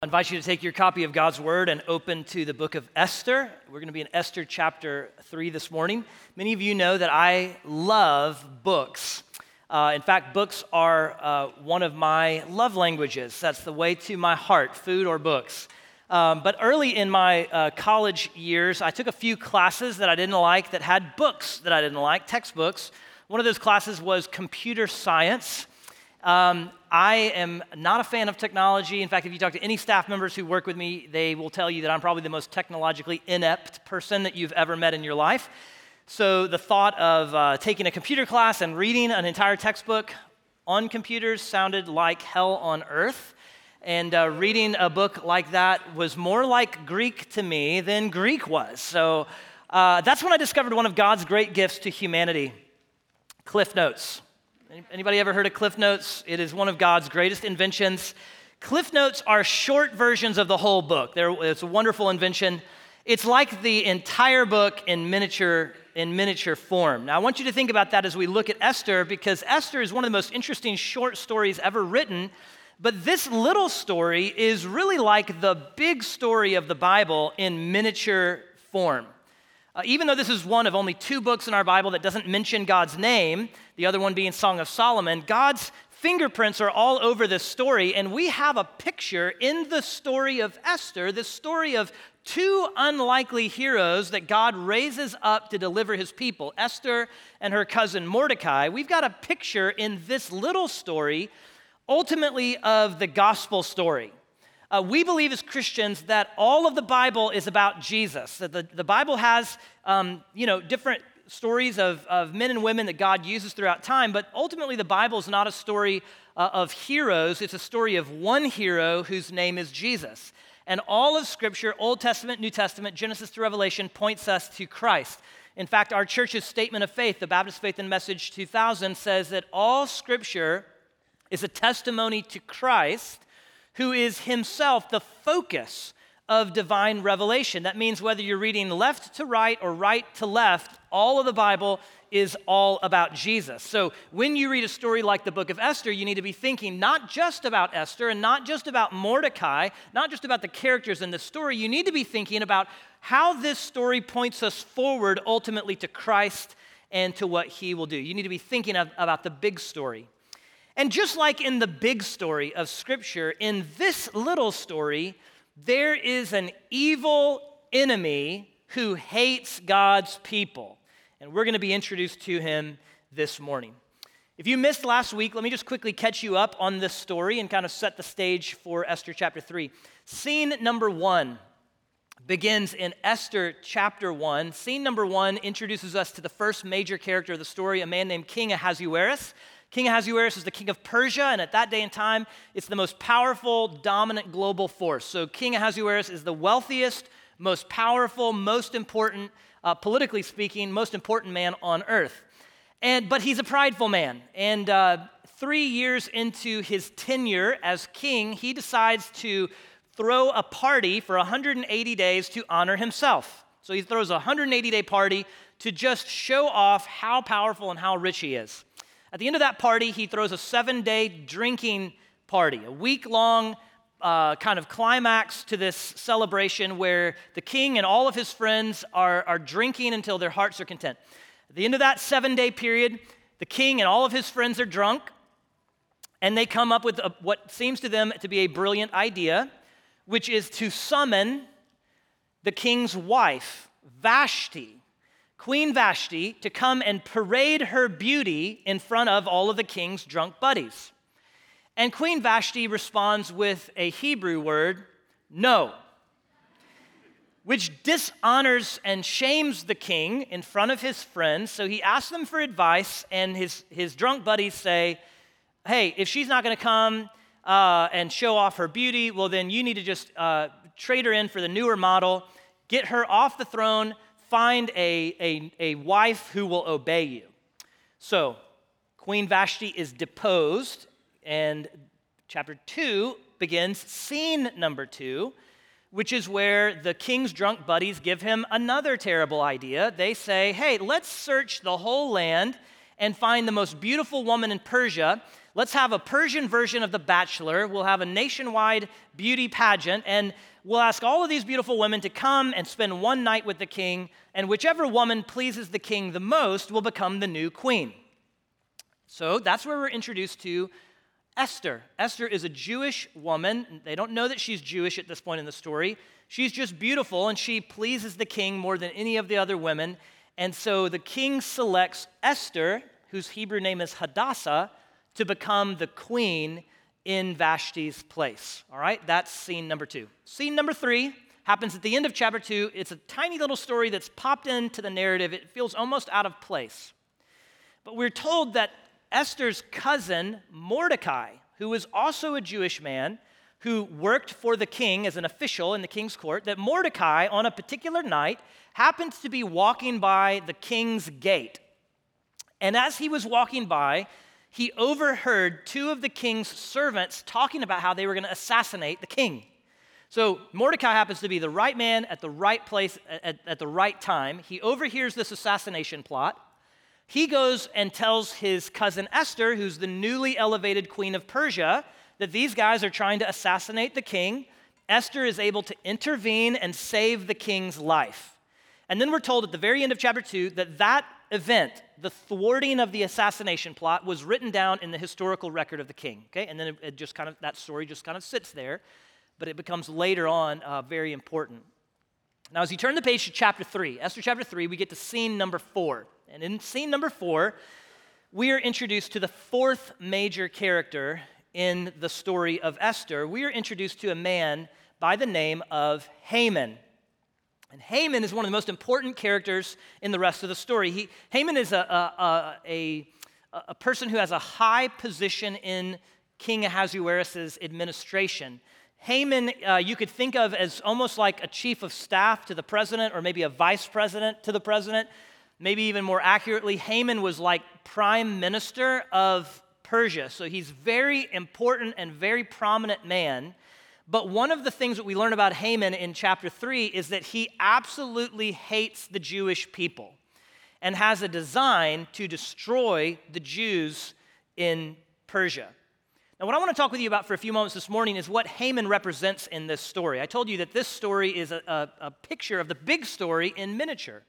invite you to take your copy of God's Word and open to the book of Esther. We're going to be in Esther chapter 3 this morning. Many of you know that I love books. In fact, books are one of my love languages. That's the way to my heart, food or books. But early in my college years, I took a few classes that I didn't like that had books that I didn't like, textbooks. One of those classes was computer science. I am not a fan of technology. In fact, if you talk to any staff members who work with me, they will tell you that I'm probably the most technologically inept person that you've ever met in your life. So the thought of taking a computer class and reading an entire textbook on computers sounded like hell on earth. And reading a book like that was more like Greek to me than Greek was. So that's when I discovered one of God's great gifts to humanity, Cliff Notes. Anybody ever heard of Cliff Notes? It is one of God's greatest inventions. Cliff Notes are short versions of the whole book. It's a wonderful invention. It's like the entire book in miniature form. Now, I want you to think about that as we look at Esther, because Esther is one of the most interesting short stories ever written. But this little story is really like the big story of the Bible in miniature form. Even though this is one of only 2 books in our Bible that doesn't mention God's name, the other one being Song of Solomon, God's fingerprints are all over this story, and we have a picture in the story of Esther, the story of 2 unlikely heroes that God raises up to deliver his people, Esther and her cousin Mordecai. We've got a picture in this little story, ultimately, of the gospel story. We believe as Christians that all of the Bible is about Jesus. That the Bible has, different stories of men and women that God uses throughout time, but ultimately the Bible is not a story of heroes. It's a story of one hero whose name is Jesus. And all of Scripture, Old Testament, New Testament, Genesis to Revelation, points us to Christ. In fact, our church's statement of faith, the Baptist Faith and Message 2000, says that all Scripture is a testimony to Christ, who is himself the focus of divine revelation. That means whether you're reading left to right or right to left, all of the Bible is all about Jesus. So when you read a story like the book of Esther, you need to be thinking not just about Esther and not just about Mordecai, not just about the characters in the story. You need to be thinking about how this story points us forward ultimately to Christ and to what he will do. You need to be thinking about the big story. And just like in the big story of Scripture, in this little story, there is an evil enemy who hates God's people. And we're going to be introduced to him this morning. If you missed last week, let me just quickly catch you up on this story and kind of set the stage for Esther chapter 3. Scene number 1 begins in Esther chapter 1. Scene number 1 introduces us to the first major character of the story, a man named King Ahasuerus. King Ahasuerus is the king of Persia, and at that day and time, it's the most powerful, dominant global force. So King Ahasuerus is the wealthiest, most powerful, most important, politically speaking, most important man on earth. But he's a prideful man, and 3 years into his tenure as king, he decides to throw a party for 180 days to honor himself. So he throws a 180-day party to just show off how powerful and how rich he is. At the end of that party, he throws a 7-day drinking party, a week-long kind of climax to this celebration where the king and all of his friends are drinking until their hearts are content. At the end of that 7-day period, the king and all of his friends are drunk, and they come up with what seems to them to be a brilliant idea, which is to summon the king's wife, Vashti, Queen Vashti, to come and parade her beauty in front of all of the king's drunk buddies. And Queen Vashti responds with a Hebrew word, no, which dishonors and shames the king in front of his friends. So he asks them for advice, and his drunk buddies say, hey, if she's not going to come and show off her beauty, well, then you need to just trade her in for the newer model, get her off the throne, find a wife who will obey you. So Queen Vashti is deposed, and chapter 2 begins scene number 2, which is where the king's drunk buddies give him another terrible idea. They say, hey, let's search the whole land and find the most beautiful woman in Persia. let's have a Persian version of The Bachelor. We'll have a nationwide beauty pageant, and we'll ask all of these beautiful women to come and spend one night with the king, and whichever woman pleases the king the most will become the new queen. So that's where we're introduced to Esther. Esther is a Jewish woman. They don't know that she's Jewish at this point in the story. She's just beautiful, and she pleases the king more than any of the other women. And so the king selects Esther, whose Hebrew name is Hadassah, to become the queen in Vashti's place. All right, that's scene number 2. Scene number 3 happens at the end of chapter 2. It's a tiny little story that's popped into the narrative. It feels almost out of place. But we're told that Esther's cousin, Mordecai, who was also a Jewish man who worked for the king as an official in the king's court, that Mordecai, on a particular night, happens to be walking by the king's gate. And as he was walking by, he overheard 2 of the king's servants talking about how they were going to assassinate the king. So Mordecai happens to be the right man at the right place at the right time. He overhears this assassination plot. He goes and tells his cousin Esther, who's the newly elevated queen of Persia, that these guys are trying to assassinate the king. Esther is able to intervene and save the king's life. And then we're told at the very end of chapter 2 that event, the thwarting of the assassination plot, was written down in the historical record of the king. Okay, and then that story just kind of sits there, but it becomes later on very important. Now, as you turn the page to chapter 3, Esther chapter 3, we get to scene number 4. And in scene number 4, we are introduced to the 4th major character in the story of Esther. We are introduced to a man by the name of Haman. And Haman is one of the most important characters in the rest of the story. Haman is a person who has a high position in King Ahasuerus' administration. Haman, you could think of as almost like a chief of staff to the president, or maybe a vice president to the president. Maybe even more accurately, Haman was like prime minister of Persia. So he's very important and very prominent man. But one of the things that we learn about Haman in chapter 3 is that he absolutely hates the Jewish people and has a design to destroy the Jews in Persia. Now, what I want to talk with you about for a few moments this morning is what Haman represents in this story. I told you that this story is a picture of the big story in miniature.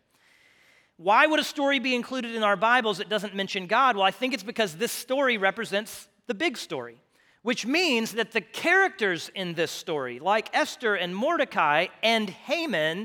Why would a story be included in our Bibles that doesn't mention God? Well, I think it's because this story represents the big story, which means that the characters in this story, like Esther and Mordecai and Haman,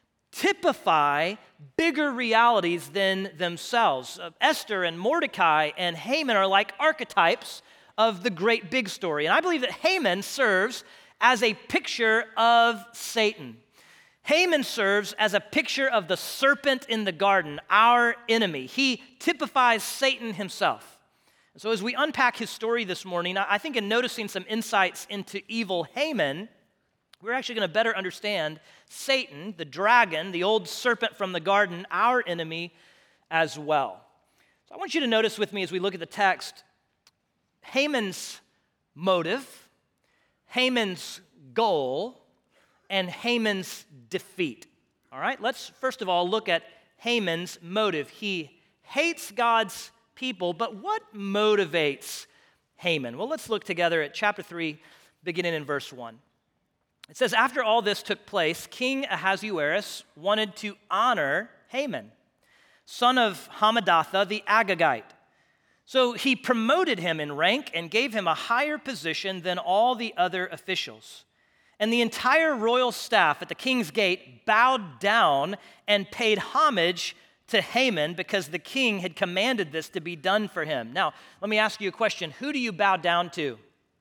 typify bigger realities than themselves. Esther and Mordecai and Haman are like archetypes of the great big story. And I believe that Haman serves as a picture of Satan. Haman serves as a picture of the serpent in the garden, our enemy. He typifies Satan himself. So as we unpack his story this morning, I think in noticing some insights into evil Haman, we're actually going to better understand Satan, the dragon, the old serpent from the garden, our enemy as well. So I want you to notice with me as we look at the text, Haman's motive, Haman's goal, and Haman's defeat. All right, let's first of all look at Haman's motive. He hates God's people, but what motivates Haman? Well, let's look together at chapter 3, beginning in verse 1. It says, after all this took place, King Ahasuerus wanted to honor Haman, son of Hammedatha the Agagite. So he promoted him in rank and gave him a higher position than all the other officials. And the entire royal staff at the king's gate bowed down and paid homage to Haman because the king had commanded this to be done for him. Now, let me ask you a question. Who do you bow down to?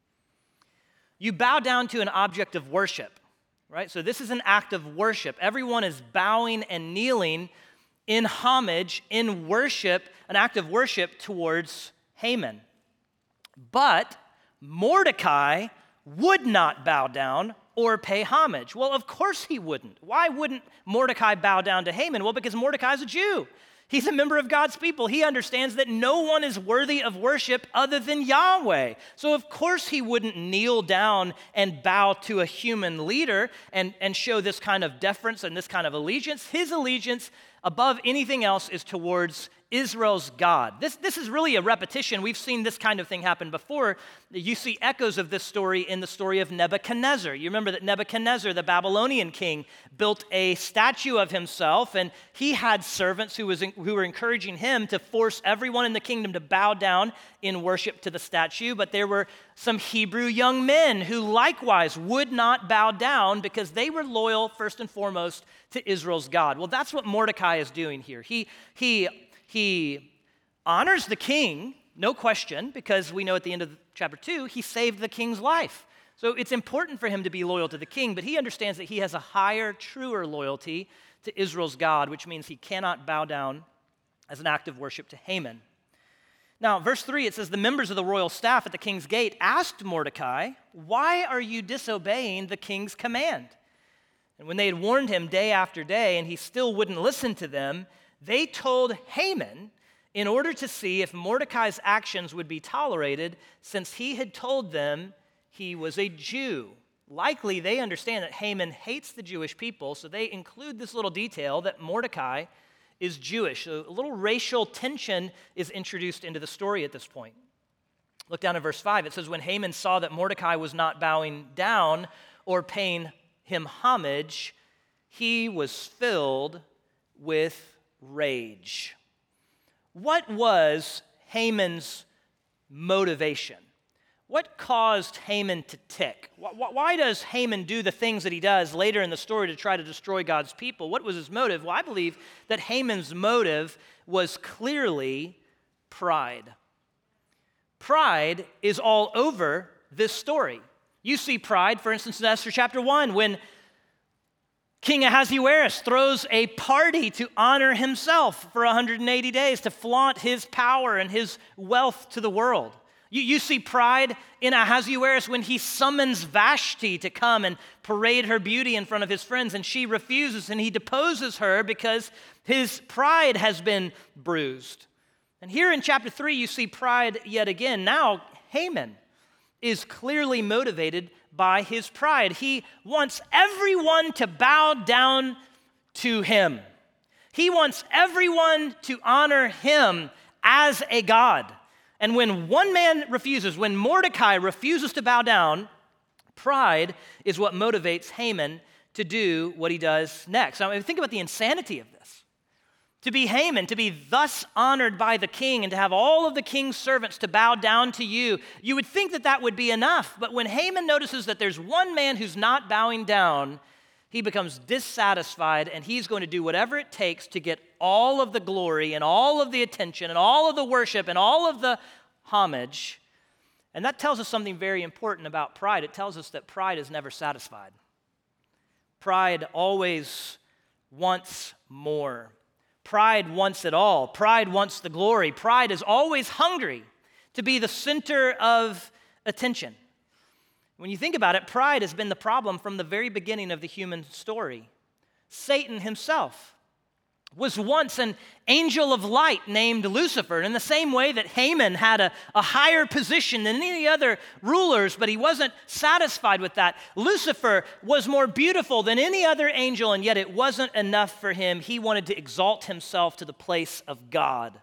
You bow down to an object of worship, right? So this is an act of worship. Everyone is bowing and kneeling in homage, in worship, an act of worship towards Haman. But Mordecai would not bow down or pay homage. Well, of course he wouldn't. Why wouldn't Mordecai bow down to Haman? Well, because Mordecai's a Jew. He's a member of God's people. He understands that no one is worthy of worship other than Yahweh. So of course he wouldn't kneel down and bow to a human leader and show this kind of deference and this kind of allegiance. His allegiance above anything else is towards Israel's God. This is really a repetition. We've seen this kind of thing happen before. You see echoes of this story in the story of Nebuchadnezzar. You remember that Nebuchadnezzar, the Babylonian king, built a statue of himself, and he had servants who were encouraging him to force everyone in the kingdom to bow down in worship to the statue. But there were some Hebrew young men who likewise would not bow down because they were loyal, first and foremost, to Israel's God. Well, that's what Mordecai is doing here. He honors the king, no question, because we know at the end of chapter 2, he saved the king's life. So it's important for him to be loyal to the king, but he understands that he has a higher, truer loyalty to Israel's God, which means he cannot bow down as an act of worship to Haman. Now, verse 3, it says, the members of the royal staff at the king's gate asked Mordecai, why are you disobeying the king's command? And when they had warned him day after day, and he still wouldn't listen to them, they told Haman in order to see if Mordecai's actions would be tolerated, since he had told them he was a Jew. Likely, they understand that Haman hates the Jewish people, so they include this little detail that Mordecai is Jewish. So a little racial tension is introduced into the story at this point. Look down at verse 5. It says, when Haman saw that Mordecai was not bowing down or paying him homage, he was filled with rage. What was Haman's motivation? What caused Haman to tick? Why does Haman do the things that he does later in the story to try to destroy God's people? What was his motive? Well, I believe that Haman's motive was clearly pride. Pride is all over this story. You see pride, for instance, in Esther chapter 1, when King Ahasuerus throws a party to honor himself for 180 days, to flaunt his power and his wealth to the world. You see pride in Ahasuerus when he summons Vashti to come and parade her beauty in front of his friends, and she refuses, and he deposes her because his pride has been bruised. And here in chapter 3, you see pride yet again. Now, Haman is clearly motivated by his pride. He wants everyone to bow down to him. He wants everyone to honor him as a god. And when one man refuses, when Mordecai refuses to bow down, pride is what motivates Haman to do what he does next. Now, think about the insanity of this. To be Haman, to be thus honored by the king, and to have all of the king's servants to bow down to you, you would think that that would be enough. But when Haman notices that there's one man who's not bowing down, he becomes dissatisfied, and he's going to do whatever it takes to get all of the glory and all of the attention and all of the worship and all of the homage. And that tells us something very important about pride. It tells us that pride is never satisfied. Pride always wants more. Pride wants it all. Pride wants the glory. Pride is always hungry to be the center of attention. When you think about it, pride has been the problem from the very beginning of the human story. Satan himself was once an angel of light named Lucifer. And in the same way that Haman had a higher position than any other rulers, but he wasn't satisfied with that. Lucifer was more beautiful than any other angel, and yet it wasn't enough for him. He wanted to exalt himself to the place of God.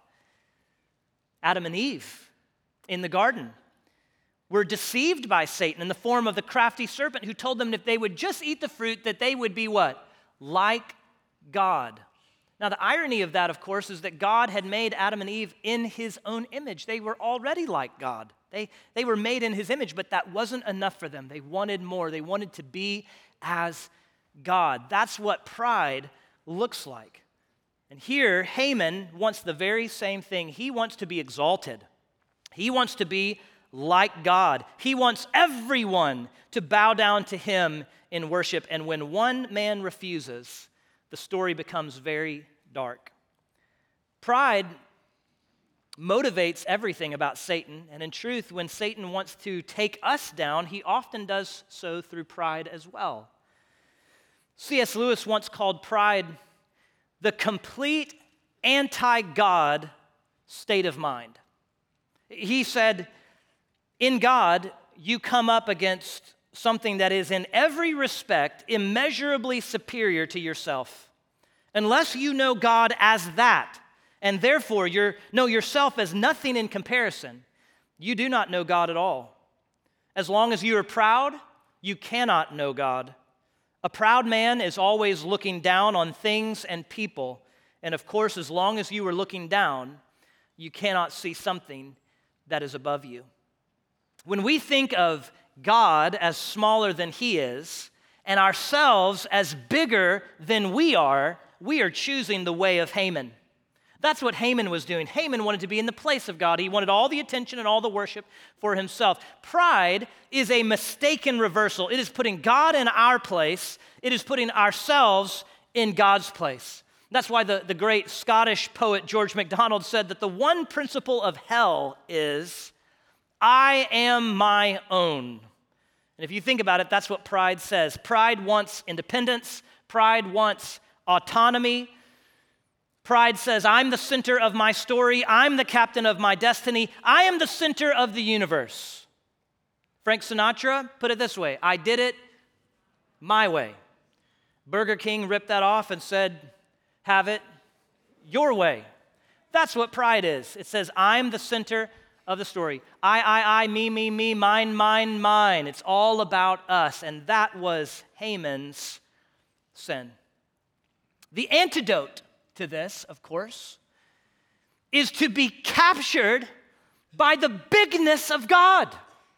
Adam and Eve in the garden were deceived by Satan in the form of the crafty serpent who told them if they would just eat the fruit that they would be what? Like God. Now, the irony of that, of course, is that God had made Adam and Eve in his own image. They were already like God. They were made in his image, but that wasn't enough for them. They wanted more. They wanted to be as God. That's what pride looks like. And here, Haman wants the very same thing. He wants to be exalted. He wants to be like God. He wants everyone to bow down to him in worship. And when one man refuses, the story becomes very dark. Pride motivates everything about Satan, and in truth, when Satan wants to take us down, he often does so through pride as well. C.S. Lewis once called pride the complete anti-God state of mind. He said, in God, you come up against something that is in every respect immeasurably superior to yourself. Unless you know God as that, and therefore know yourself as nothing in comparison, you do not know God at all. As long as you are proud, you cannot know God. A proud man is always looking down on things and people, and of course, as long as you are looking down, you cannot see something that is above you. When we think of God as smaller than He is, and ourselves as bigger than we are choosing the way of Haman. That's what Haman was doing. Haman wanted to be in the place of God. He wanted all the attention and all the worship for himself. Pride is a mistaken reversal. It is putting God in our place. It is putting ourselves in God's place. That's why the great Scottish poet George MacDonald said that the one principle of hell is, I am my own. And if you think about it, that's what pride says. Pride wants independence. Pride wants autonomy. Pride says, I'm the center of my story. I'm the captain of my destiny. I am the center of the universe. Frank Sinatra put it this way, I did it my way. Burger King ripped that off and said, have it your way. That's what pride is. It says, I'm the center of the story. I, me, mine, mine. It's all about us. And that was Haman's sin. The antidote to this, of course, is to be captured by the bigness of God,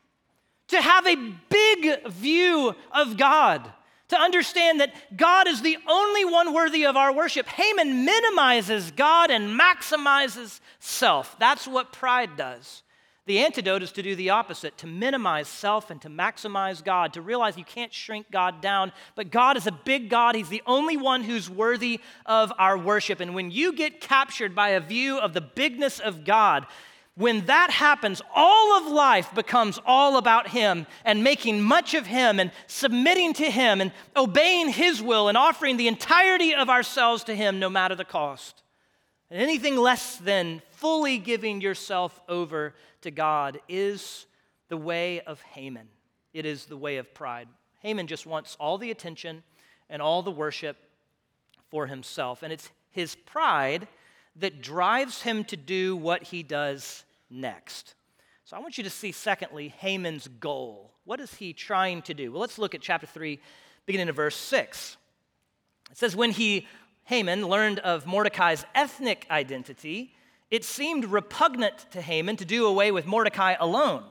to have a big view of God, to understand that God is the only one worthy of our worship. Haman minimizes God and maximizes self. That's what pride does. The antidote is to do the opposite, to minimize self and to maximize God, to realize you can't shrink God down, but God is a big God. He's the only one who's worthy of our worship. And when you get captured by a view of the bigness of God, when that happens, all of life becomes all about Him and making much of Him and submitting to Him and obeying His will and offering the entirety of ourselves to Him no matter the cost. And anything less than fully giving yourself over to God is the way of Haman. It is the way of pride. Haman just wants all the attention and all the worship for himself. And it's his pride that drives him to do what he does next. So I want you to see, secondly, Haman's goal. What is he trying to do? Well, let's look at chapter 3, beginning of verse 6. It says, when Haman learned of Mordecai's ethnic identity, it seemed repugnant to Haman to do away with Mordecai alone.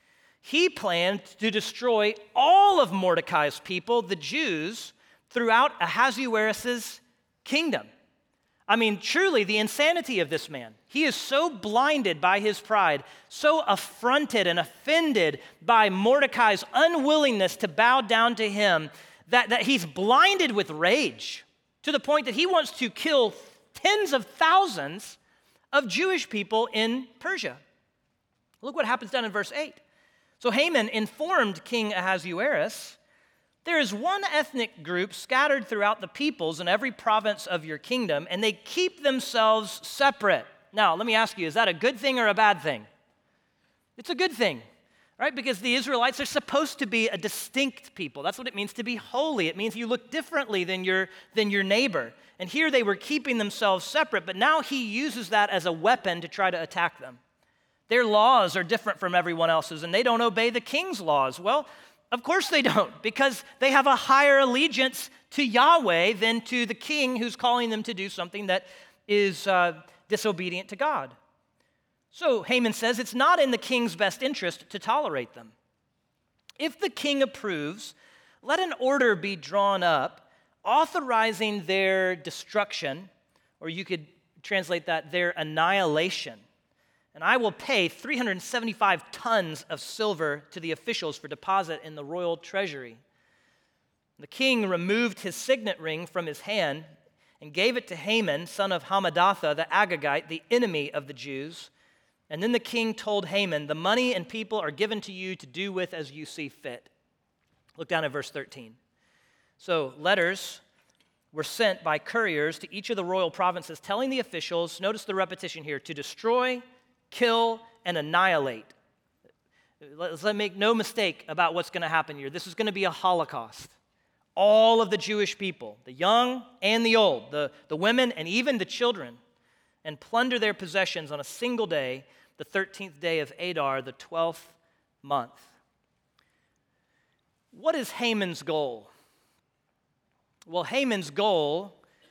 He planned to destroy all of Mordecai's people, the Jews, throughout Ahasuerus' kingdom. I mean, truly, the insanity of this man. He is so blinded by his pride, so affronted and offended by Mordecai's unwillingness to bow down to him, that he's blinded with rage to the point that he wants to kill tens of thousands of Jewish people in Persia. Look what happens down in verse 8. So Haman informed King Ahasuerus, there is one ethnic group scattered throughout the peoples in every province of your kingdom, and they keep themselves separate. Now, let me ask you, is that a good thing or a bad thing? It's a good thing, right? Because the Israelites are supposed to be a distinct people. That's what it means to be holy. It means you look differently than your neighbor. And here they were keeping themselves separate, but now he uses that as a weapon to try to attack them. Their laws are different from everyone else's, and they don't obey the king's laws. Well, of course they don't, because they have a higher allegiance to Yahweh than to the king who's calling them to do something that is disobedient to God. So Haman says it's not in the king's best interest to tolerate them. If the king approves, let an order be drawn up authorizing their destruction, or you could translate that, their annihilation. And I will pay 375 tons of silver to the officials for deposit in the royal treasury. The king removed his signet ring from his hand and gave it to Haman, son of Hammedatha, the Agagite, the enemy of the Jews. And then the king told Haman, the money and people are given to you to do with as you see fit. Look down at verse 13. So letters were sent by couriers to each of the royal provinces telling the officials, notice the repetition here, to destroy, kill, and annihilate. Let's make no mistake about what's going to happen here. This is going to be a Holocaust. All of the Jewish people, the young and the old, the women and even the children. and plunder their possessions on a single day, the 13th day of Adar, the 12th month. What is Haman's goal? Well, Haman's goal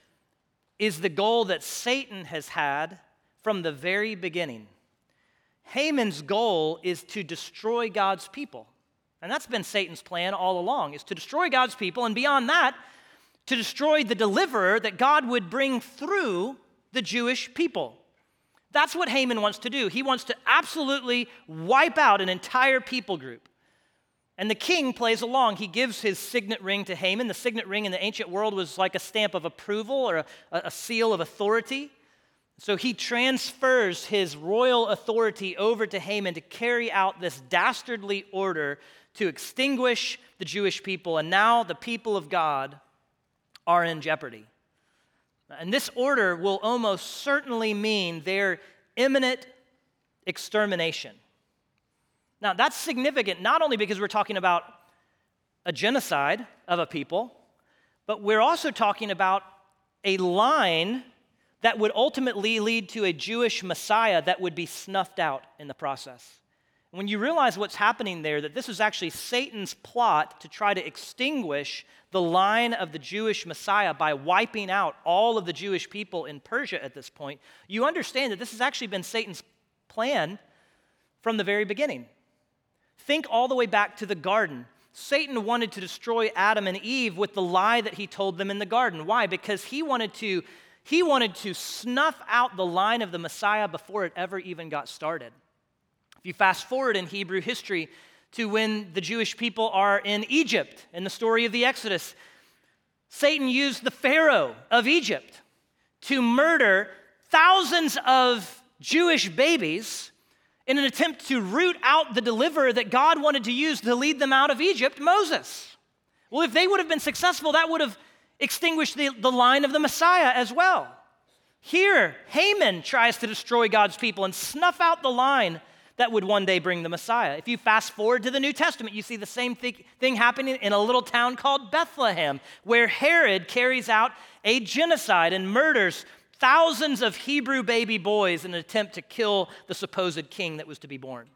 is the goal that Satan has had from the very beginning. Haman's goal is to destroy God's people. And that's been Satan's plan all along, is to destroy God's people, and beyond that, to destroy the deliverer that God would bring through the Jewish people. That's what Haman wants to do. He wants to absolutely wipe out an entire people group. And the king plays along. He gives his signet ring to Haman. The signet ring in the ancient world was like a stamp of approval or a seal of authority. So he transfers his royal authority over to Haman to carry out this dastardly order to extinguish the Jewish people. And now the people of God are in jeopardy. And this order will almost certainly mean their imminent extermination. Now, that's significant not only because we're talking about a genocide of a people, but we're also talking about a line that would ultimately lead to a Jewish Messiah that would be snuffed out in the process. When you realize what's happening there, that this is actually Satan's plot to try to extinguish the line of the Jewish Messiah by wiping out all of the Jewish people in Persia at this point, you understand that this has actually been Satan's plan from the very beginning. Think all the way back to the garden. Satan wanted to destroy Adam and Eve with the lie that he told them in the garden. Why? Because he wanted to snuff out the line of the Messiah before it ever even got started. If you fast forward in Hebrew history to when the Jewish people are in Egypt, in the story of the Exodus, Satan used the Pharaoh of Egypt to murder thousands of Jewish babies in an attempt to root out the deliverer that God wanted to use to lead them out of Egypt, Moses. Well, if they would have been successful, that would have extinguished the line of the Messiah as well. Here, Haman tries to destroy God's people and snuff out the line that would one day bring the Messiah. If you fast forward to the New Testament, you see the same thing happening in a little town called Bethlehem, where Herod carries out a genocide and murders thousands of Hebrew baby boys in an attempt to kill the supposed king that was to be born.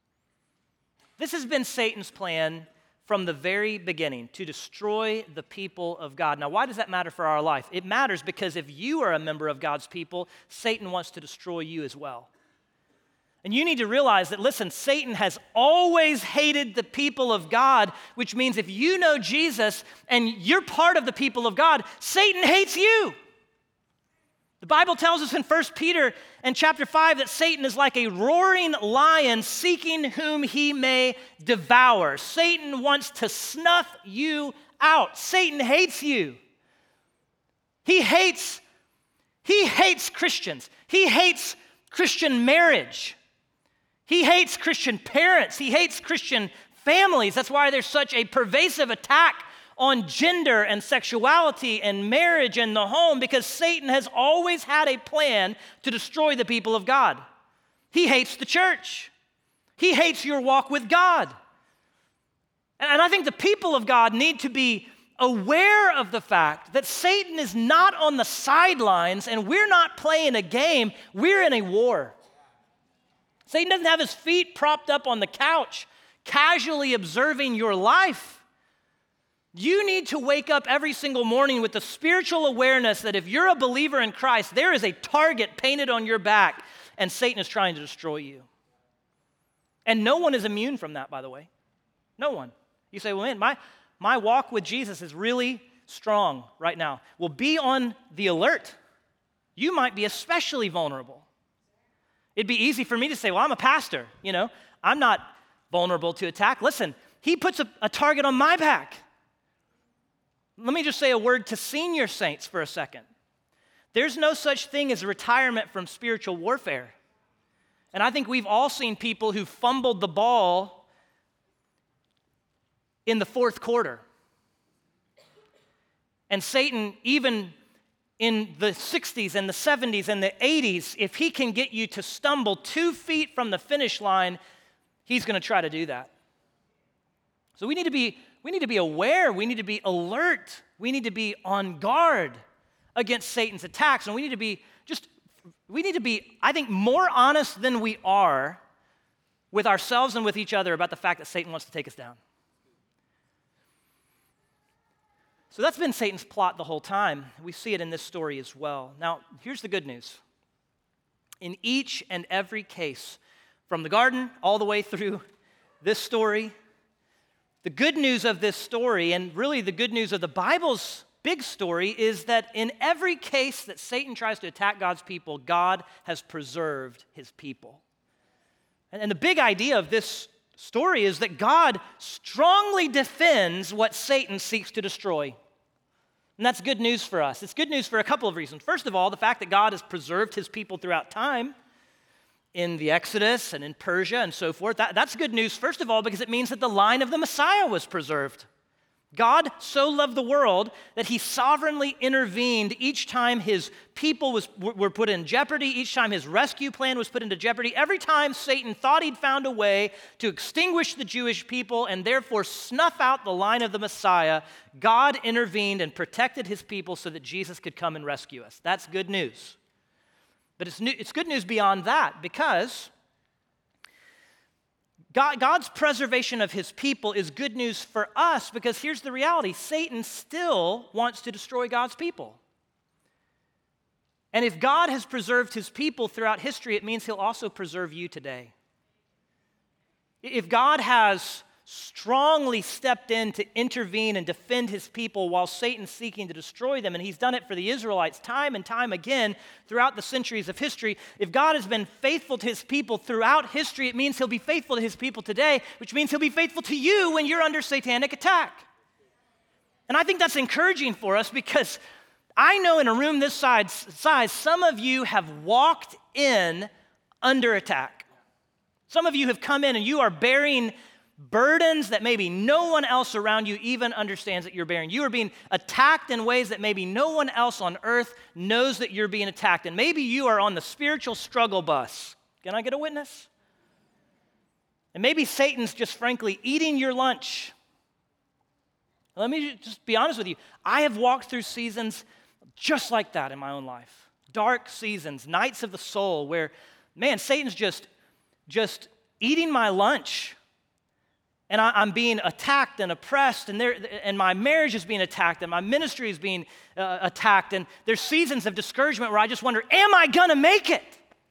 This has been Satan's plan from the very beginning, to destroy the people of God. Now, why does that matter for our life? It matters because if you are a member of God's people, Satan wants to destroy you as well. And you need to realize that, listen, Satan has always hated the people of God, which means if you know Jesus and you're part of the people of God, Satan hates you. The Bible tells us in 1 Peter and chapter 5 that Satan is like a roaring lion seeking whom he may devour. Satan wants to snuff you out. Satan hates you. He hates Christians. He hates Christian marriage. He hates Christian parents. He hates Christian families. That's why there's such a pervasive attack on gender and sexuality and marriage and the home, because Satan has always had a plan to destroy the people of God. He hates the church. He hates your walk with God. And I think the people of God need to be aware of the fact that Satan is not on the sidelines and we're not playing a game, we're in a war. Satan doesn't have his feet propped up on the couch, casually observing your life. You need to wake up every single morning with the spiritual awareness that if you're a believer in Christ, there is a target painted on your back, and Satan is trying to destroy you. And no one is immune from that, by the way. No one. You say, well, man, my walk with Jesus is really strong right now. Well, be on the alert. You might be especially vulnerable. It'd be easy for me to say, well, I'm a pastor, I'm not vulnerable to attack. Listen, he puts a target on my back. Let me just say a word to senior saints for a second. There's no such thing as retirement from spiritual warfare. And I think we've all seen people who fumbled the ball in the fourth quarter. And Satan, even in the 60s and the 70s and the 80s, if he can get you to stumble 2 feet from the finish line, he's going to try to do that. So we need to be aware. We need to be alert. We need to be on guard against Satan's attacks. And we We need to be, I think, more honest than we are with ourselves and with each other about the fact that Satan wants to take us down. So that's been Satan's plot the whole time. We see it in this story as well. Now, here's the good news. In each and every case, from the garden all the way through this story, the good news of this story, and really the good news of the Bible's big story, is that in every case that Satan tries to attack God's people, God has preserved his people. And the big idea of this story is that God strongly defends what Satan seeks to destroy. And that's good news for us. It's good news for a couple of reasons. First of all, the fact that God has preserved his people throughout time in the Exodus and in Persia and so forth, that's good news, first of all, because it means that the line of the Messiah was preserved. God so loved the world that he sovereignly intervened each time his people were put in jeopardy, each time his rescue plan was put into jeopardy, every time Satan thought he'd found a way to extinguish the Jewish people and therefore snuff out the line of the Messiah, God intervened and protected his people so that Jesus could come and rescue us. That's good news. But it's good news beyond that, because God's preservation of his people is good news for us, because here's the reality. Satan still wants to destroy God's people. And if God has preserved his people throughout history, it means he'll also preserve you today. If God has strongly stepped in to intervene and defend his people while Satan's seeking to destroy them, and he's done it for the Israelites time and time again throughout the centuries of history, if God has been faithful to his people throughout history, it means he'll be faithful to his people today, which means he'll be faithful to you when you're under satanic attack. And I think that's encouraging for us, because I know in a room this size, some of you have walked in under attack. Some of you have come in and you are bearing burdens that maybe no one else around you even understands that you're bearing. You are being attacked in ways that maybe no one else on earth knows that you're being attacked. And maybe you are on the spiritual struggle bus. Can I get a witness? And maybe Satan's just frankly eating your lunch. Let me just be honest with you. I have walked through seasons just like that in my own life. Dark seasons, nights of the soul where, man, Satan's just eating my lunch. And I'm being attacked and oppressed, and my marriage is being attacked, and my ministry is being attacked, and there's seasons of discouragement where I just wonder, am I gonna make it?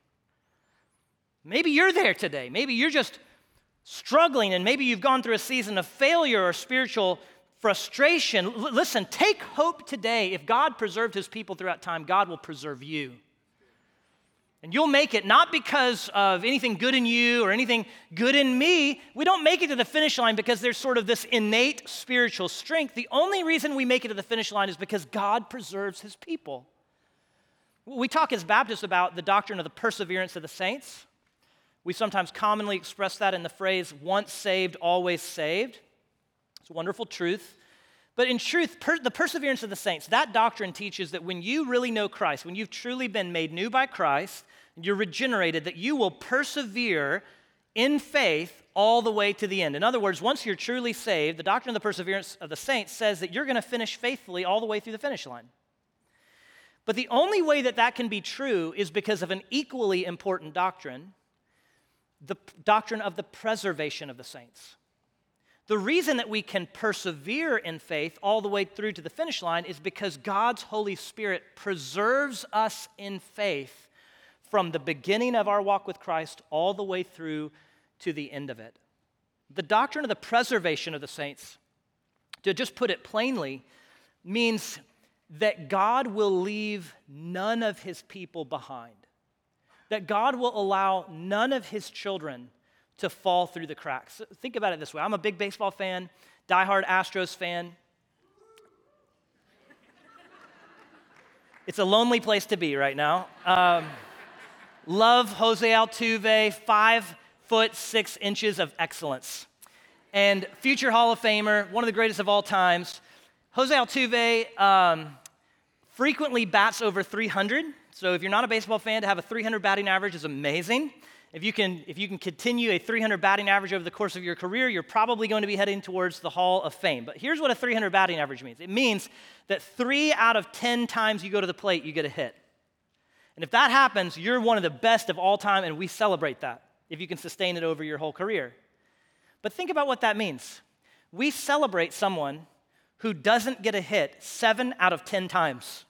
Maybe you're there today. Maybe you're just struggling, and maybe you've gone through a season of failure or spiritual frustration. Listen, take hope today. If God preserved his people throughout time, God will preserve you. And you'll make it not because of anything good in you or anything good in me. We don't make it to the finish line because there's sort of this innate spiritual strength. The only reason we make it to the finish line is because God preserves his people. We talk as Baptists about the doctrine of the perseverance of the saints. We sometimes commonly express that in the phrase, once saved, always saved. It's a wonderful truth. But in truth, the perseverance of the saints, that doctrine teaches that when you really know Christ, when you've truly been made new by Christ, you're regenerated, that you will persevere in faith all the way to the end. In other words, once you're truly saved, the doctrine of the perseverance of the saints says that you're going to finish faithfully all the way through the finish line. But the only way that that can be true is because of an equally important doctrine, the doctrine of the preservation of the saints. The reason that we can persevere in faith all the way through to the finish line is because God's Holy Spirit preserves us in faith from the beginning of our walk with Christ all the way through to the end of it. The doctrine of the preservation of the saints, to just put it plainly, means that God will leave none of his people behind, that God will allow none of his children to fall through the cracks. Think about it this way. I'm a big baseball fan, diehard Astros fan. It's a lonely place to be right now. Love Jose Altuve, 5'6" of excellence. And future Hall of Famer, one of the greatest of all times. Jose Altuve frequently bats over 300. So if you're not a baseball fan, to have a 300 batting average is amazing. If you can continue a 300 batting average over the course of your career, you're probably going to be heading towards the Hall of Fame. But here's what a 300 batting average means. It means that 3 out of 10 times you go to the plate, you get a hit. And if that happens, you're one of the best of all time, and we celebrate that if you can sustain it over your whole career. But think about what that means. We celebrate someone who doesn't get a hit 7 out of 10 times.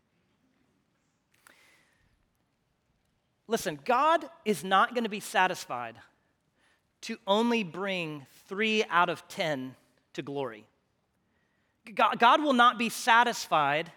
Listen, God is not going to be satisfied to only bring 3 out of 10 to glory. God will not be satisfied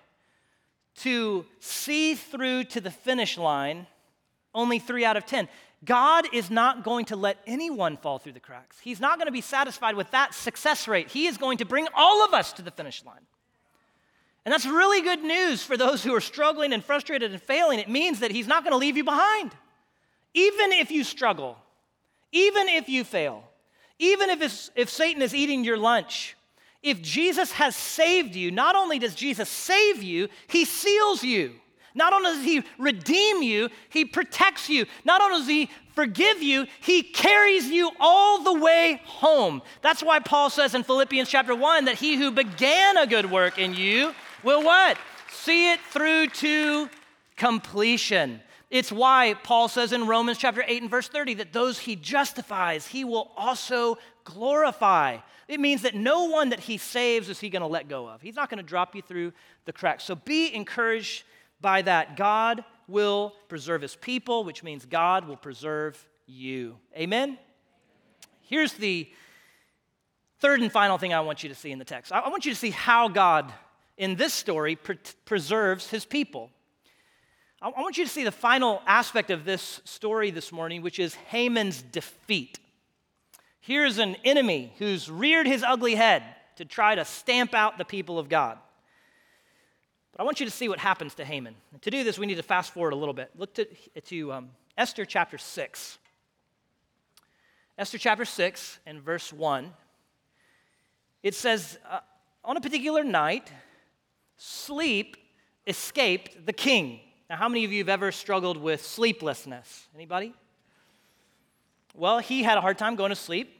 to see through to the finish line only 3 out of 10. God is not going to let anyone fall through the cracks. He's not going to be satisfied with that success rate. He is going to bring all of us to the finish line. And that's really good news for those who are struggling and frustrated and failing. It means that He's not going to leave you behind. Even if you struggle, even if you fail, even if Satan is eating your lunch, if Jesus has saved you, not only does Jesus save you, He seals you. Not only does He redeem you, He protects you. Not only does He forgive you, He carries you all the way home. That's why Paul says in Philippians chapter 1 that He who began a good work in you will what? See it through to completion. It's why Paul says in Romans chapter 8 and verse 30 that those He justifies, He will also glorify. It means that no one that He saves is He going to let go of. He's not going to drop you through the cracks. So be encouraged by that. God will preserve His people, which means God will preserve you. Amen? Here's the third and final thing I want you to see in the text. I want you to see how God, in this story, preserves His people. I want you to see the final aspect of this story this morning, which is Haman's defeat. Here's an enemy who's reared his ugly head to try to stamp out the people of God. But I want you to see what happens to Haman. And to do this, we need to fast forward a little bit. Look to Esther chapter 6. Esther chapter 6 and verse 1. It says, on a particular night, sleep escaped the king. Now, how many of you have ever struggled with sleeplessness? Anybody? Well, he had a hard time going to sleep.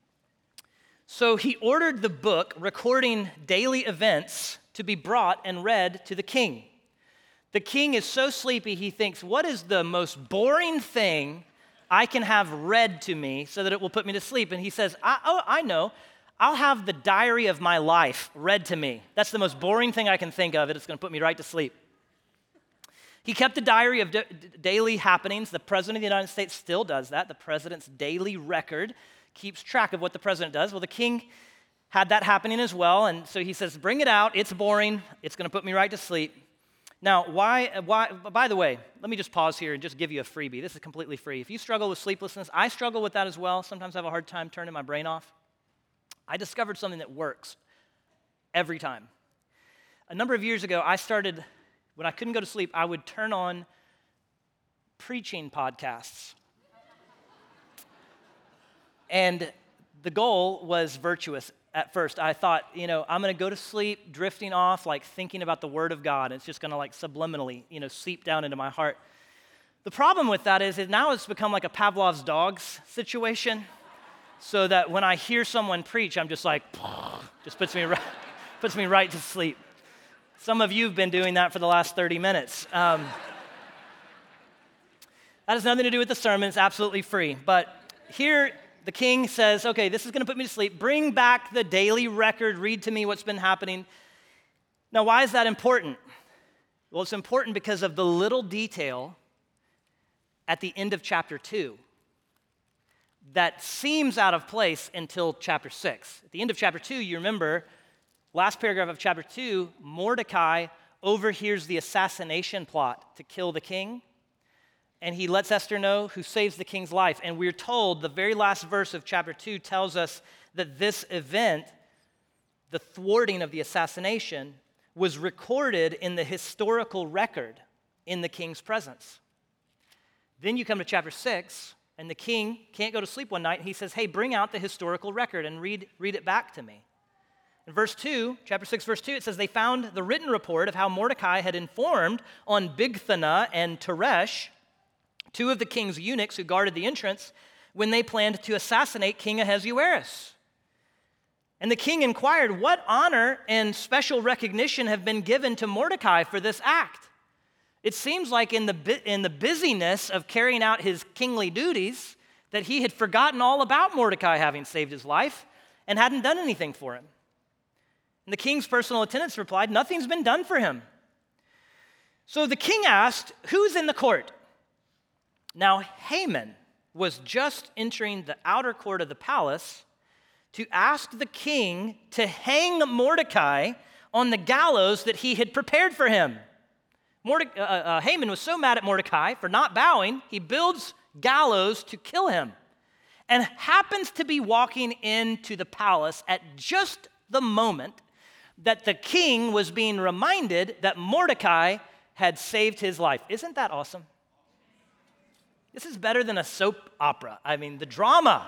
So he ordered the book recording daily events to be brought and read to the king. The king is so sleepy, he thinks, what is the most boring thing I can have read to me so that it will put me to sleep? And he says, I know. I'll have the diary of my life read to me. That's the most boring thing I can think of, and it's going to put me right to sleep. He kept a diary of daily happenings. The President of the United States still does that. The president's daily record keeps track of what the president does. Well, the king had that happening as well, and so he says, bring it out. It's boring. It's going to put me right to sleep. Now, why? By the way, let me just pause here and just give you a freebie. This is completely free. If you struggle with sleeplessness, I struggle with that as well. Sometimes I have a hard time turning my brain off. I discovered something that works every time. A number of years ago, I started, when I couldn't go to sleep, I would turn on preaching podcasts. And the goal was virtuous at first. I thought, I'm going to go to sleep drifting off, like thinking about the Word of God. It's just going to like subliminally, seep down into my heart. The problem with that is now it's become like a Pavlov's dogs situation, so that when I hear someone preach, I'm just like, just puts me right to sleep. Some of you have been doing that for the last 30 minutes. That has nothing to do with the sermon. It's absolutely free. But here, the king says, okay, this is going to put me to sleep. Bring back the daily record. Read to me what's been happening. Now, why is that important? Well, it's important because of the little detail at the end of chapter 2 that seems out of place until chapter 6. At the end of chapter 2, you remember, last paragraph of chapter 2, Mordecai overhears the assassination plot to kill the king. And he lets Esther know, who saves the king's life. And we're told, the very last verse of chapter 2 tells us that this event, the thwarting of the assassination, was recorded in the historical record in the king's presence. Then you come to chapter 6, and the king can't go to sleep one night, and he says, hey, bring out the historical record and read it back to me. In verse 2, chapter 6, verse 2, it says, they found the written report of how Mordecai had informed on Bigthana and Teresh, two of the king's eunuchs who guarded the entrance, when they planned to assassinate King Ahasuerus. And the king inquired, what honor and special recognition have been given to Mordecai for this act? It seems like in the busyness of carrying out his kingly duties that he had forgotten all about Mordecai having saved his life and hadn't done anything for him. And the king's personal attendants replied, "Nothing's been done for him." So the king asked, "Who's in the court?" Now Haman was just entering the outer court of the palace to ask the king to hang Mordecai on the gallows that he had prepared for him. Haman was so mad at Mordecai for not bowing, he builds gallows to kill him and happens to be walking into the palace at just the moment that the king was being reminded that Mordecai had saved his life. Isn't that awesome? This is better than a soap opera. I mean, the drama.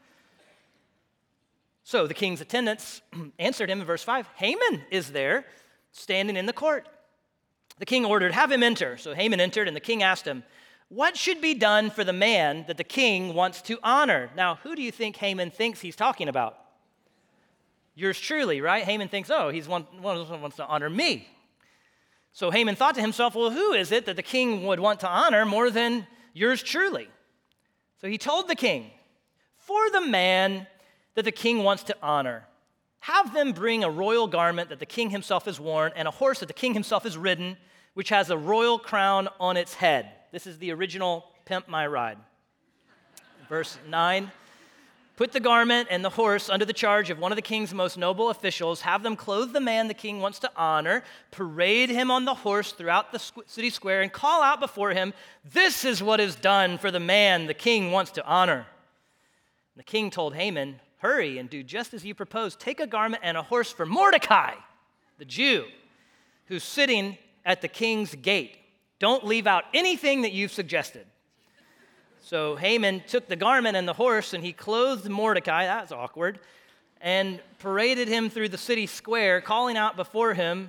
So the king's attendants answered him in verse 5, "Haman is there, standing in the court." The king ordered, "Have him enter." So Haman entered, and the king asked him, "What should be done for the man that the king wants to honor?" Now, who do you think Haman thinks he's talking about? Yours truly, right? Haman thinks, oh, he's one of those who wants to honor me. So Haman thought to himself, well, who is it that the king would want to honor more than yours truly? So he told the king, "For the man that the king wants to honor, have them bring a royal garment that the king himself has worn and a horse that the king himself has ridden, which has a royal crown on its head." This is the original Pimp My Ride. Verse 9, "Put the garment and the horse under the charge of one of the king's most noble officials. Have them clothe the man the king wants to honor, parade him on the horse throughout the city square, and call out before him, 'This is what is done for the man the king wants to honor.'" And the king told Haman, "Hurry and do just as you propose. Take a garment and a horse for Mordecai, the Jew, who's sitting at the king's gate. Don't leave out anything that you've suggested." So Haman took the garment and the horse, and he clothed Mordecai, that's awkward, and paraded him through the city square, calling out before him,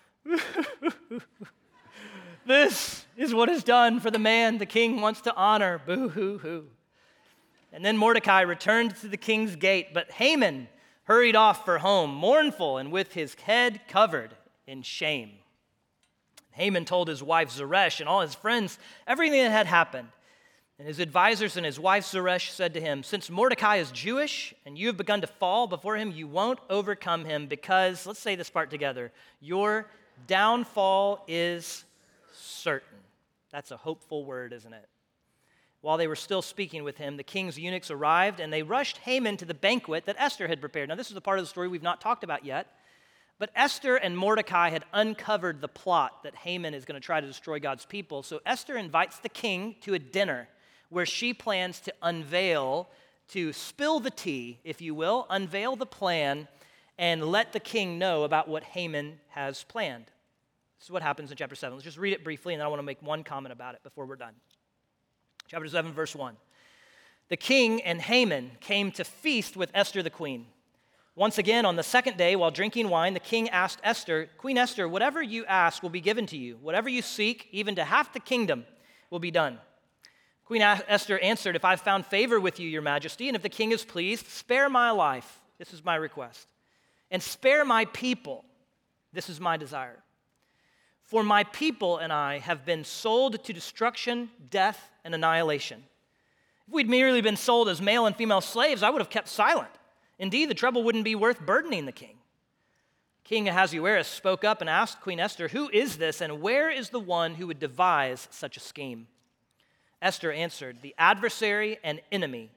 "This is what is done for the man the king wants to honor. Boo-hoo-hoo." And then Mordecai returned to the king's gate, but Haman hurried off for home, mournful and with his head covered in shame. Haman told his wife Zeresh and all his friends everything that had happened. And his advisors and his wife Zeresh said to him, "Since Mordecai is Jewish and you have begun to fall before him, you won't overcome him because," let's say this part together, "your downfall is certain." That's a hopeful word, isn't it? While they were still speaking with him, the king's eunuchs arrived, and they rushed Haman to the banquet that Esther had prepared. Now, this is the part of the story we've not talked about yet, but Esther and Mordecai had uncovered the plot that Haman is going to try to destroy God's people. So Esther invites the king to a dinner where she plans to unveil, to spill the tea, if you will, unveil the plan, and let the king know about what Haman has planned. This is what happens in chapter 7. Let's just read it briefly, and then I want to make one comment about it before we're done. Chapter 7, verse 1. "The king and Haman came to feast with Esther the queen. Once again, on the second day, while drinking wine, the king asked Esther, 'Queen Esther, whatever you ask will be given to you. Whatever you seek, even to half the kingdom, will be done.' Queen Esther answered, 'If I've found favor with you, your majesty, and if the king is pleased, spare my life. This is my request. And spare my people. This is my desire. For my people and I have been sold to destruction, death, and annihilation. If we'd merely been sold as male and female slaves, I would have kept silent. Indeed, the trouble wouldn't be worth burdening the king.' King Ahasuerus spoke up and asked Queen Esther, 'Who is this, and where is the one who would devise such a scheme?' Esther answered, 'The adversary and enemy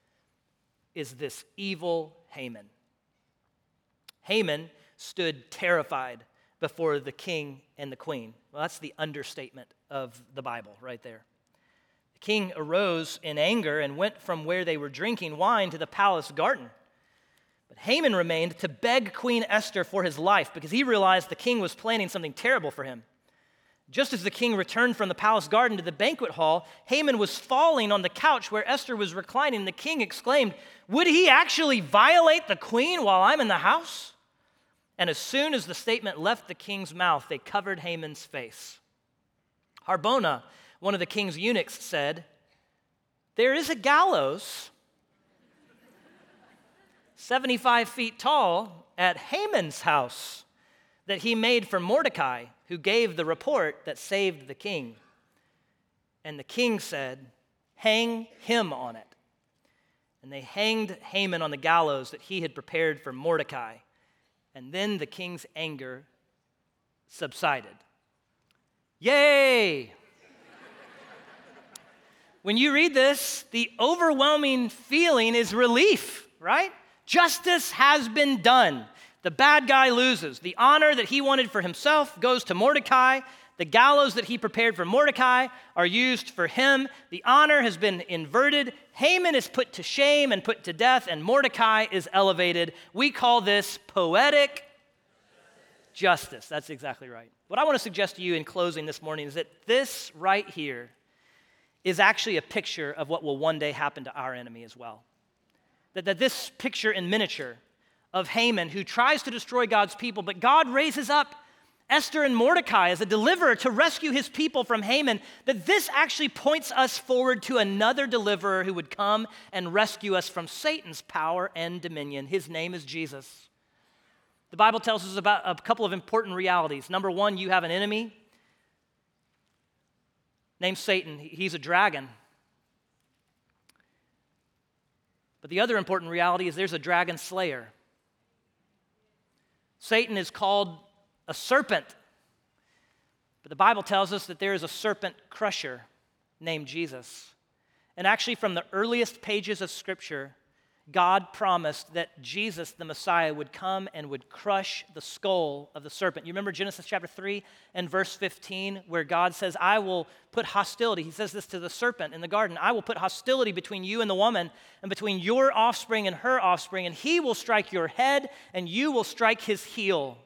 is this evil Haman.' Haman stood terrified before the king and the queen." Well, that's the understatement of the Bible right there. "The king arose in anger and went from where they were drinking wine to the palace garden. But Haman remained to beg Queen Esther for his life because he realized the king was planning something terrible for him. Just as the king returned from the palace garden to the banquet hall, Haman was falling on the couch where Esther was reclining. The king exclaimed, 'Would he actually violate the queen while I'm in the house?' And as soon as the statement left the king's mouth, they covered Haman's face. Harbona, one of the king's eunuchs, said, 'There is a gallows 75 feet tall at Haman's house. that he made for Mordecai, who gave the report that saved the king. And the king said, hang him on it. And they hanged Haman on the gallows that he had prepared for Mordecai. And then the king's anger subsided. Yay! When you read this, the overwhelming feeling is relief, right? Justice has been done. The bad guy loses. The honor that he wanted for himself goes to Mordecai. The gallows that he prepared for Mordecai are used for him. The honor has been inverted. Haman is put to shame and put to death, and Mordecai is elevated. We call this poetic justice. That's exactly right. What I want to suggest to you in closing this morning is that this right here is actually a picture of what will one day happen to our enemy as well. That this picture in miniature of Haman, who tries to destroy God's people, but God raises up Esther and Mordecai as a deliverer to rescue his people from Haman, that this actually points us forward to another deliverer who would come and rescue us from Satan's power and dominion. His name is Jesus. The Bible tells us about a couple of important realities. Number one, you have an enemy named Satan. He's a dragon. But the other important reality is there's a dragon slayer. Satan is called a serpent. But the Bible tells us that there is a serpent crusher named Jesus. And actually, from the earliest pages of Scripture, God promised that Jesus, the Messiah, would come and would crush the skull of the serpent. You remember Genesis chapter 3 and verse 15, where God says, I will put hostility. He says this to the serpent in the garden. I will put hostility between you and the woman, and between your offspring and her offspring, and he will strike your head, and you will strike his heel.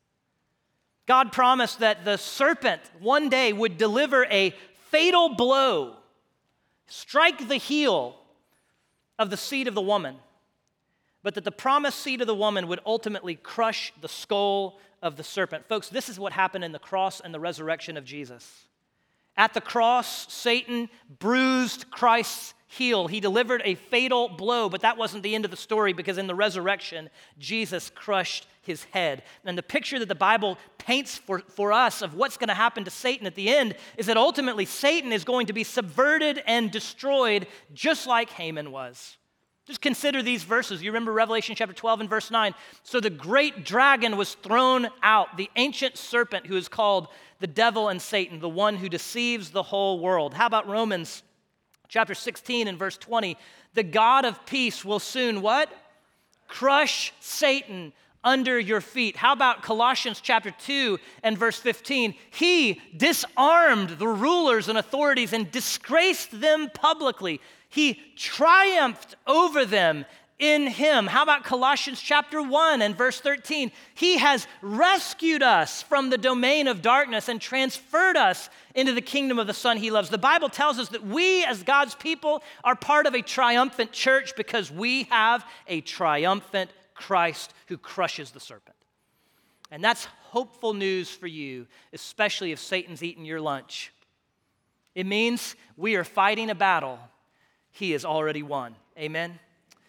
God promised that the serpent one day would deliver a fatal blow, strike the heel of the seed of the woman, but that the promised seed of the woman would ultimately crush the skull of the serpent. Folks, this is what happened in the cross and the resurrection of Jesus. At the cross, Satan bruised Christ's heel. He delivered a fatal blow, but that wasn't the end of the story, because in the resurrection, Jesus crushed his head. And the picture that the Bible paints for us of what's going to happen to Satan at the end is that ultimately Satan is going to be subverted and destroyed just like Haman was. Just consider these verses. You remember Revelation chapter 12 and verse 9. So the great dragon was thrown out, the ancient serpent who is called the devil and Satan, the one who deceives the whole world. How about Romans chapter 16 and verse 20? The God of peace will soon what? Crush Satan under your feet. How about Colossians chapter 2 and verse 15? He disarmed the rulers and authorities and disgraced them publicly. He triumphed over them in him. How about Colossians chapter 1 and verse 13? He has rescued us from the domain of darkness and transferred us into the kingdom of the Son he loves. The Bible tells us that we as God's people are part of a triumphant church because we have a triumphant Christ who crushes the serpent. And that's hopeful news for you, especially if Satan's eaten your lunch. It means we are fighting a battle he has already won. Amen?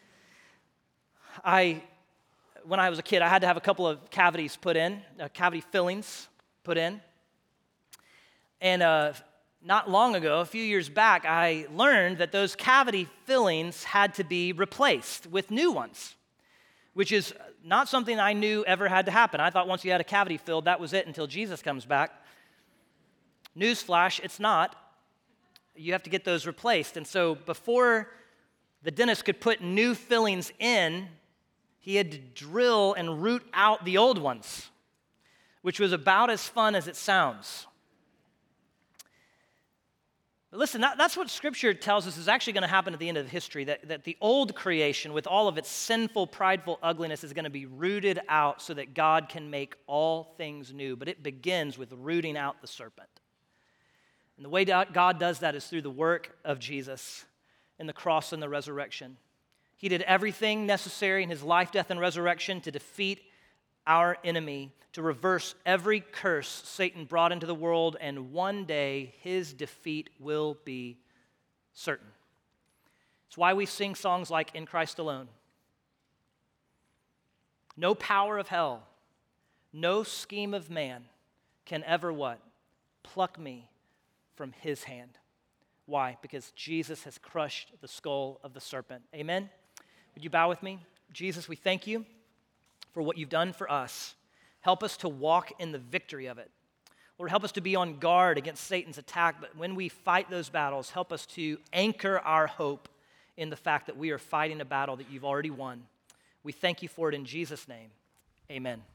When I was a kid, I had to have a couple of cavities put in, cavity fillings put in. And not long ago, a few years back, I learned that those cavity fillings had to be replaced with new ones, which is not something I knew ever had to happen. I thought once you had a cavity filled, that was it until Jesus comes back. Newsflash, it's not. You have to get those replaced. And so before the dentist could put new fillings in, he had to drill and root out the old ones, which was about as fun as it sounds. But listen, that's what Scripture tells us is actually going to happen at the end of history, that the old creation with all of its sinful, prideful ugliness is going to be rooted out so that God can make all things new. But it begins with rooting out the serpent. And the way God does that is through the work of Jesus in the cross and the resurrection. He did everything necessary in his life, death, and resurrection to defeat our enemy, to reverse every curse Satan brought into the world, and one day his defeat will be certain. It's why we sing songs like In Christ Alone. No power of hell, No scheme of man can ever what? Pluck me from his hand. Why? Because Jesus has crushed the skull of the serpent. Amen? Would you bow with me? Jesus, we thank you for what you've done for us. Help us to walk in the victory of it. Lord, help us to be on guard against Satan's attack, but when we fight those battles, help us to anchor our hope in the fact that we are fighting a battle that you've already won. We thank you for it in Jesus' name. Amen.